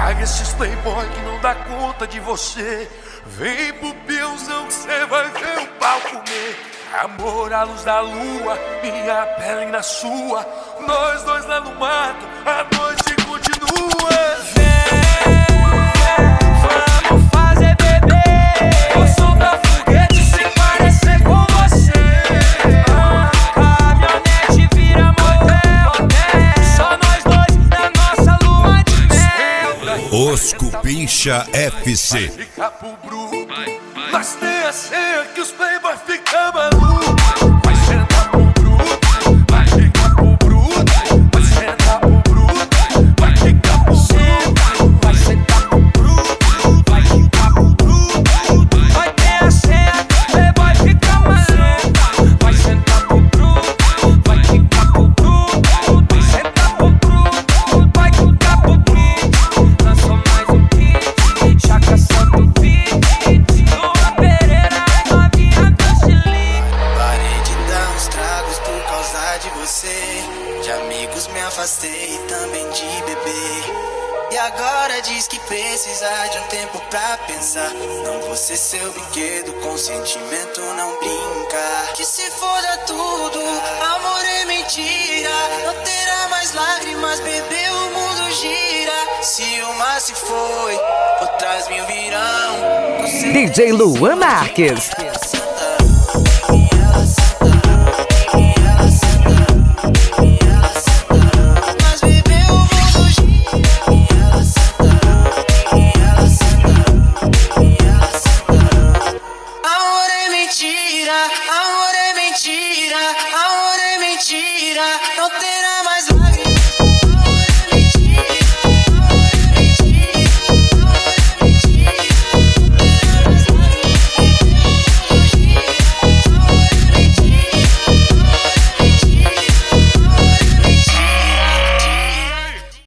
Larga esses playboy que não dá conta de você. Vem pro peãozão que cê vai ver o pau comer. Amor à luz da lua, minha pele na sua. Nós dois lá no mato, a noite continua. Vamos fazer bebê. Vou soltar foguete se parecer com você. Caminhonete vira motel. Só nós dois na nossa lua de mel. Os Cupincha FC. Fica pro bruto, nós tem a senha que os playboy ficam malucos. Vai sentar pro bruto, vai ficar pro bruto. Vai sentar pro bruto, vai ficar pro bruto. Vai sentar pro bruto, vai ficar pro bruto. Vai ter a senha que os playboy fica maluco. Vai sentar pro bruto, vai ficar pro bruto. Vai sentar pro bruto, vai ficar pro bruto. Lançou mais um hit, Chaka Santo Beat. Lua Pereira, novinha do Chile. Parei de dar uns tragos por causa de você. De amigos me afastei, também de beber. E agora diz que precisa de um tempo pra pensar. Não vou ser seu brinquedo, com sentimento não brinca. Que se foda tudo, amor é mentira. Não terá mais lágrimas, bebê, o mundo gira. Se uma se foi, outras mil virão. DJ Luan Marques.